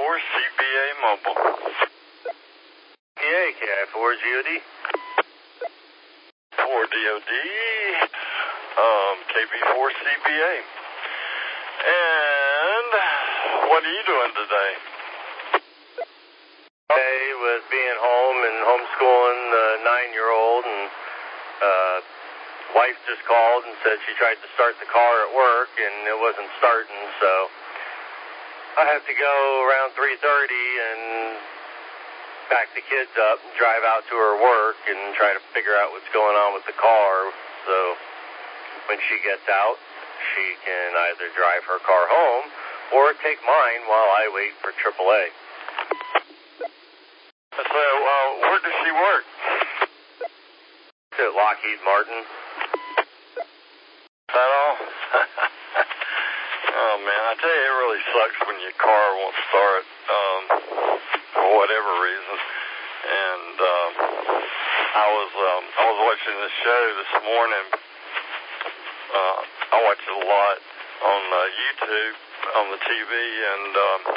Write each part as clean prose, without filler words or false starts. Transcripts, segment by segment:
CPA Mobile. PA, KI4GOD. 4DOD, KB4CPA. And what are you doing today? Today was being home and homeschooling the 9-year-old, and wife just called and said she tried to start the car at work and it wasn't starting, so I have to go around 3:30 and pack the kids up and drive out to her work and try to figure out what's going on with the car. So when she gets out, she can either drive her car home or take mine while I wait for AAA. So, where does she work? At Lockheed Martin. Is that all? Oh, man, I tell you, it really sucks when your car won't start for whatever reason. And I was watching the show this morning. I watch it a lot on YouTube, on the TV, and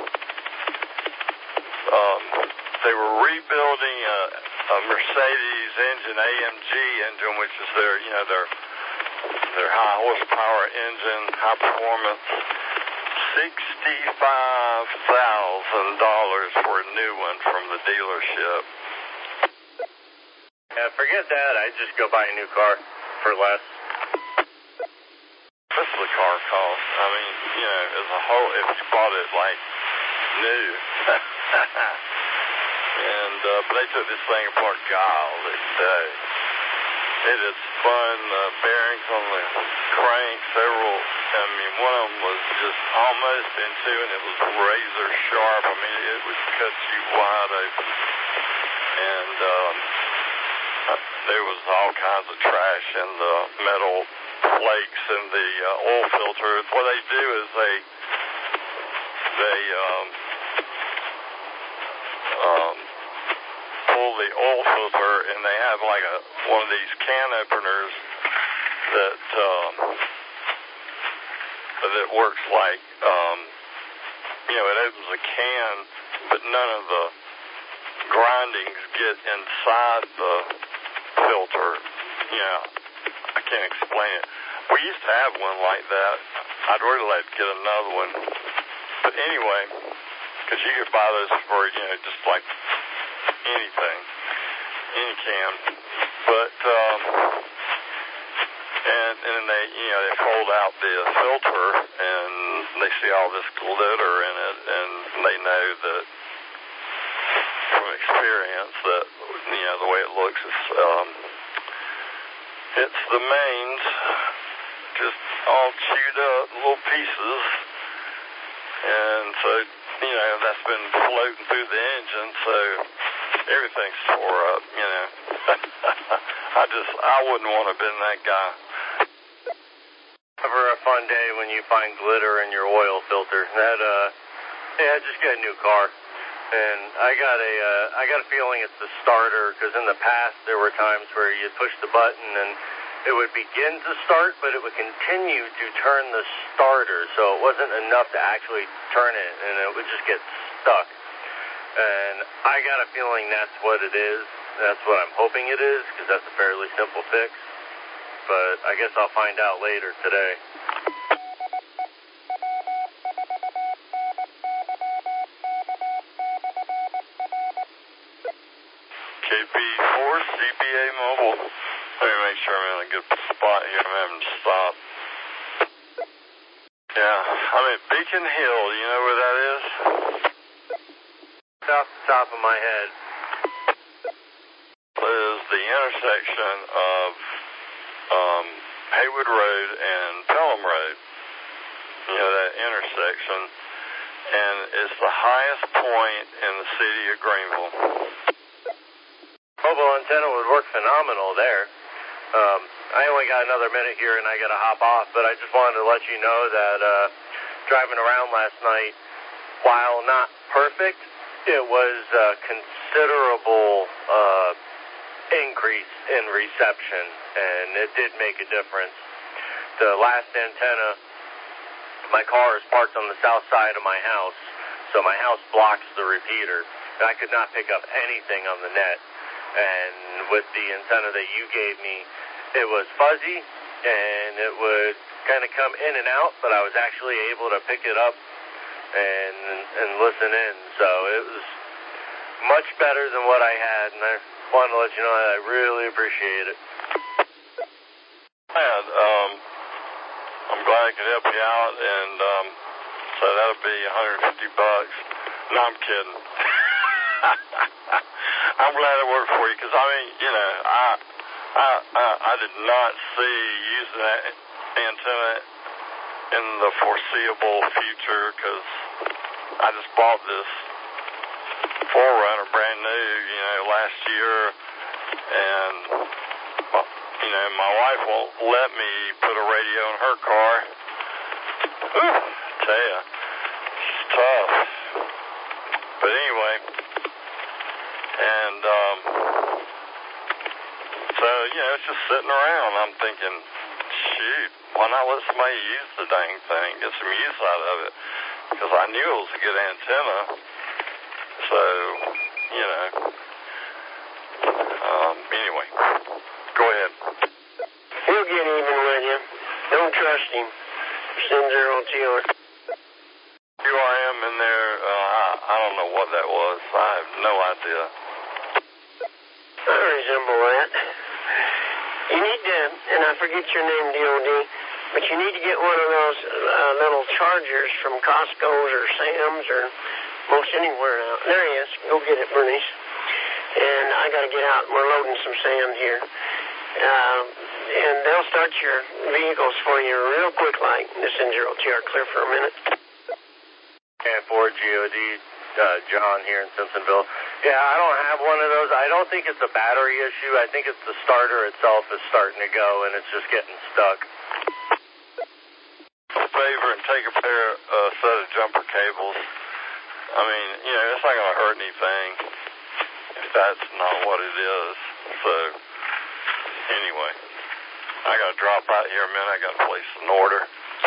they were rebuilding a Mercedes engine, AMG engine, which is their high horsepower engine, high performance. $65,000 for a new one from the dealership. Yeah, forget that. I just go buy a new car for less. What's the car cost? I mean, as a whole, if you bought it like new. And but they took this thing apart. Golly day. It is fun. Bearings on the crank, several. I mean, one of them was just almost in two, and it was razor sharp. I mean, it would cut you wide open. And there was all kinds of trash in the metal flakes and the oil filter. What they do is they pull the oil filter, and they have like one of these can openers that works like it opens a can, but none of the grindings get inside the filter. I can't explain it. We used to have one like that. I'd really like to get another one. But anyway, because you could buy those for, just like anything, any can. But, and they fold out the filter, and they see all this glitter in it, and they know that from experience that, the way it looks is, it's the mains, just all chewed up, little pieces, and so, that's been floating through the engine, so everything's tore up, I wouldn't want to have been that guy. Never a fun day when you find glitter in your oil filter. Just get a new car. And I got a feeling it's the starter, because in the past there were times where you'd push the button and it would begin to start, but it would continue to turn the starter, so it wasn't enough to actually turn it, and it would just get stuck. And I got a feeling that's what it is. That's what I'm hoping it is, because that's a fairly simple fix. But I guess I'll find out later today. KB4 CPA Mobile. Let me make sure I'm in a good spot here. I'm having to stop. Yeah, I'm at Beacon Hill. Do you know where that is? Off the top of my head. It is the intersection of Haywood Road and Pelham Road. That intersection. And it's the highest point in the city of Greenville. Mobile antenna would work phenomenal there. I only got another minute here and I got to hop off, but I just wanted to let you know that driving around last night, while not perfect, it was a considerable increase in reception, and it did make a difference. The last antenna, my car is parked on the south side of my house, so my house blocks the repeater, and I could not pick up anything on the net. And with the antenna that you gave me, it was fuzzy, and it would kind of come in and out, but I was actually able to pick it up and listen in. So it was much better than what I had, and I wanted to let you know that I really appreciate it. I'm glad I could help you out, and so that'll be $150. No, I'm kidding. I'm glad it worked for you, because I mean, you know, I did not see using that antenna in the foreseeable future, because I just bought this 4Runner brand new, you know, last year, and you know, my wife won't let me put a radio in her car. Whew, tell ya, it's tough. But anyway, and so, you know, it's just sitting around. I'm thinking, shoot, why not let somebody use the dang thing, get some use out of it? Because I knew it was a good antenna. So, you know, anyway, go ahead. He'll get even with you. Don't trust him. Send 0TR. QRM in there, I don't know what that was. I have no idea. I resemble that. You need to, and I forget your name, DOD, but you need to get one of those little chargers from Costco's or Sam's or most anywhere now. There he is. Go get it, Bernice. And I got to get out. We're loading some sand here. And they'll start your vehicles for you real quick like. This in 0TR clear for a minute. KF4 GOD, John here in Simpsonville. Yeah, I don't have one of those. I don't think it's a battery issue. I think it's the starter itself is starting to go, and it's just getting stuck. A favor and take a set of jumper cables. I mean, you know, it's not going to hurt anything if that's not what it is. So, anyway, I got to drop out here a minute. I got to place an order.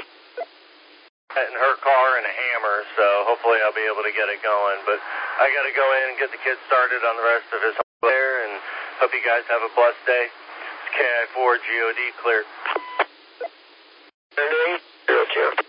In her car and a hammer, so hopefully I'll be able to get it going. But I got to go in and get the kid started on the rest of his there, and hope you guys have a blessed day. It's KI4 GOD clear. 0TR.